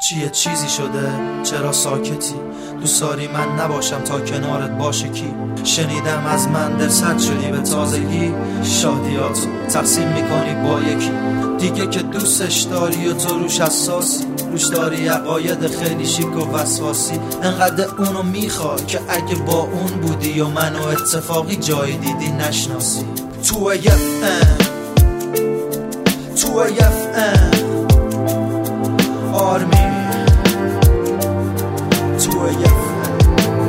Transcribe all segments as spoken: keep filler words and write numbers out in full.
چیه چیزی شده؟ چرا ساکتی؟ دوست داری من نباشم تا کنارت باشه کی؟ شنیدم از من دلسرد شدی به تازگی، شادیاتو تقسیم میکنی با یکی دیگه که دوستش داری و تو روش حساسی، روش داری عقاید خیلی شیک و وسواسی. انقدر اونو میخوای که اگه با اون بودی و منو اتفاقی جایی دیدی نشناسی. تو اف ام تو اف ام آرمی تو اف ام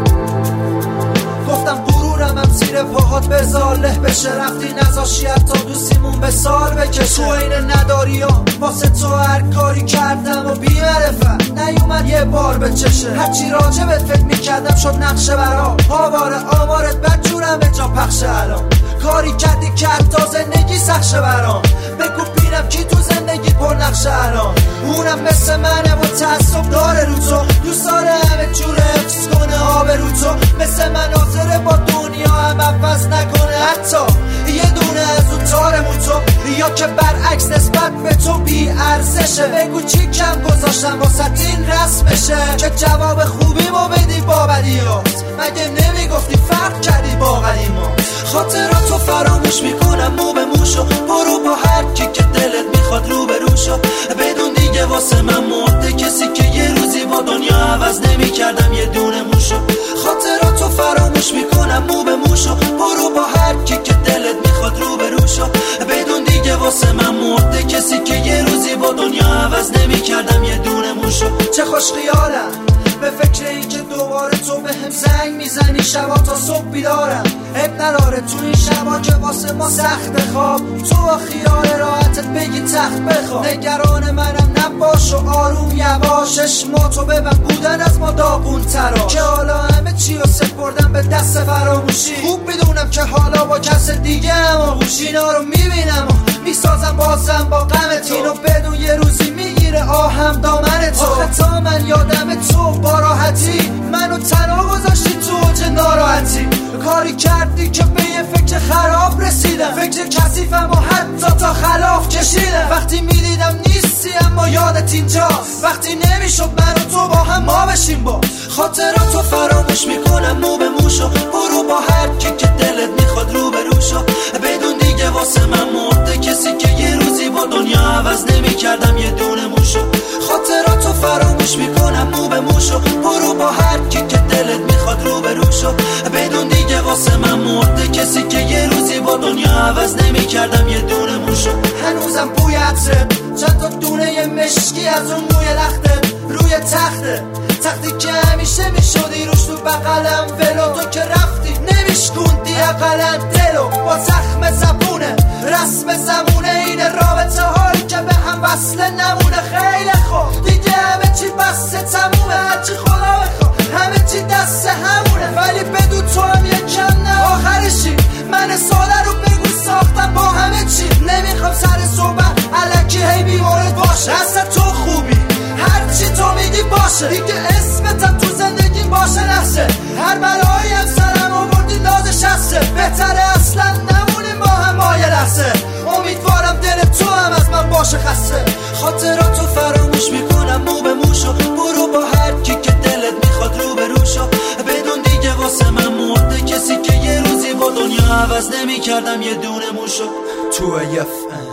گفتم غرورم هم زیر پاهات بذار له بشه، رفتی نذاشی حتی دوستیمون به سال بکشه. تو این نداری ها واسه تو هر کاری کردم و بی معرفت نیومد یه بار به چشه. هرچی راجبت فکر میکردم شد نقشه برا آواره آمارت بدجورم به جا پخشه. الان کاری کردی که حتی زندگی سخشه برام، بگو بینم کی تو زندگی پر نقشه الان. اونم مثل منه و تعصب داره رو تو، دوست داره همه جور حفظ کنه آب رو تو. مثل من حاضره با دنیا هم عوض نکنه حتی یه دونه از اون تارمون تو، یا که برعکس نسبت به تو بی ارزشه. بگو چی کم گذاشتم واسه این رسمشه که جواب خوبی ما بدی با بدیات. مگه نمیگفتی فرق کردی با قدیما؟ خاطراتو فراموش میکنم مو به موشو، برو با هر کی که دلت میخواد رو به روشو. بدون دیگه واسه من مرده کسی که یه روزی با دنیا عوض نمیکردم یه دونه موشو. خاطراتو فراموش میکنم مو به موشو، برو با هر کی که دلت میخواد رو به روشو. بدون دیگه واسه من مرده کسی که یه روزی با دنیا عوض نمیکردم یه دونه موشو. چه خوش خیالم به فکر این که دوباره تو به هم زنگ میزنی شبا تا صبح بیدارم. اب نداره تو این شبا که واسه ما سخت خواب، تو با خیال راحتت بگی تخت بخواب. نگران منم نباش و آروم یواش، چشماتو ببن بودن از ما داغون ترا که حالا همه چی رو سپردم به دست فراموشی. خوب میدونم که حالا با کس دیگه اما اینا رو میبینم و میسازم بازم با غم تو. اینو بدون یه روزی میگیره آهم دامن تو. آخه تا من یادم تو با راحتی منو تنها گذاشتی تو اوج ناراحتی. کاری کردی که به یه فکر خراب رسیدم، فکر کثیفم و حتی تا خلاف کشیدم. وقتی میدیدم نیستی اما یادت اینجاست، وقتی نمیشد من و تو با هم ما بشیم با. خاطراتو فراموش میکنم مو به موشو، برو با هر کی که دلت میخواد رو به روشو. بدون دیگه واسه من مرده کسی که یه روزی با دنیا عوض نمیکردم یه دونه موشو. خاطراتو فراموش میکنم مو به موشو، برو با هر کی که دلت میخواد رو به روشو. بدون دیگه واسه من مرده کسی که یه روزی با دنیا عوض نمیکردم یه دونه موشو. هنوزم بوی عطرت، چند تا دونه یه مشکی از اون موی لختت روی تخته، تختی که همیشه میشدی روش تو بغلم ولو. تو که رفتی نمیشکوندی اقلا دلو با زخم زبونه رسم زمونه. این رابطه هایی که به هم وصله نمونه خیلی خوب دیگه همه چی بسته تمومه. هرچی خدا بخواه همه چی دست همونه، ولی بدون تو هم یکم نه آخرشی. من ساله رو بگو ساختم با همه چی، نمیخوام سر صحبت الکی هی بیمارد باشه. اصلا تو خوبی هرچی تو میگی باشه دیگه، اسمتم تو زندگی باشه نفسه. هر بلایی هم سرم آوردی نازش هسته، بهتره اصلا نمونیم با هم با یه لحظه. امیدوارم دل تو هم از من باشه خسته. خاطراتو فراموش میکنم مو به موشو، برو با هر کی که دلت میخواد رو به روشو. بدون دیگه واسه من مرده کسی که یه روزی با دنیا عوض نمیکردم یه دونه موشو. تو اف ام